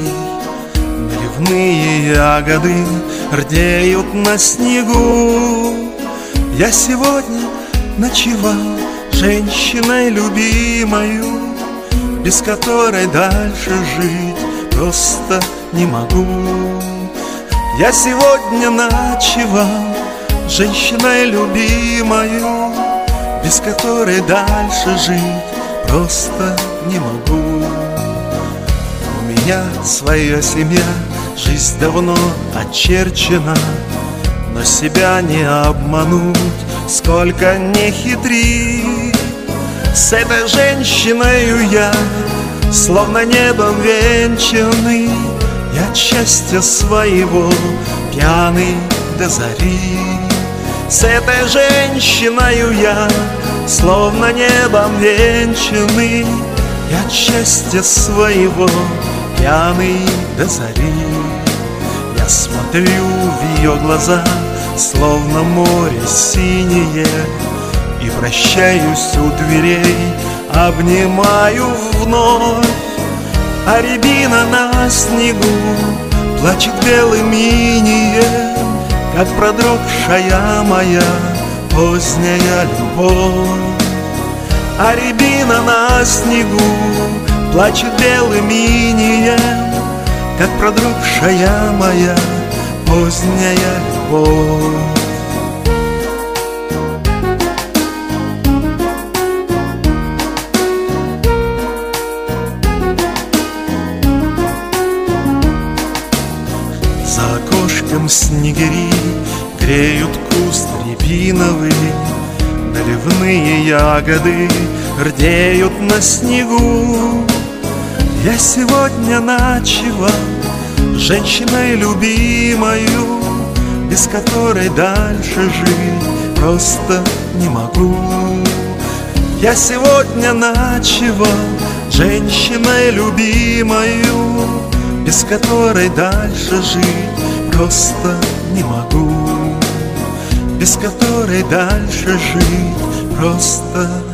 наливные ягоды рдеют на снегу. Я сегодня ночевал женщиной любимою, без которой дальше жить просто не могу. Я сегодня ночевал женщиной любимою, без которой дальше жить просто не могу. У меня своя семья, жизнь давно очерчена, но себя не обмануть, сколько не хитри. С этой женщиною я словно небом венчанный, я от счастья своего пьяный до зари. С этой женщиною я словно небом венчанный, я от счастья своего пьяный до зари. Я смотрю в ее глаза, словно море синее, и прощаюсь у дверей, обнимаю вновь. А рябина на снегу плачет белым инеем, как продрогшая моя поздняя любовь. А рябина на снегу плачет белым инеем, как продрогшая моя поздняя любовь. За окошком снегири греют куст рябиновый, наливные ягоды рдеют на снегу. Я сегодня ночевал женщиной любимою, без которой дальше жить просто не могу. Я сегодня ночевал женщиной любимою, без которой дальше жить просто не могу. Без которой дальше жить просто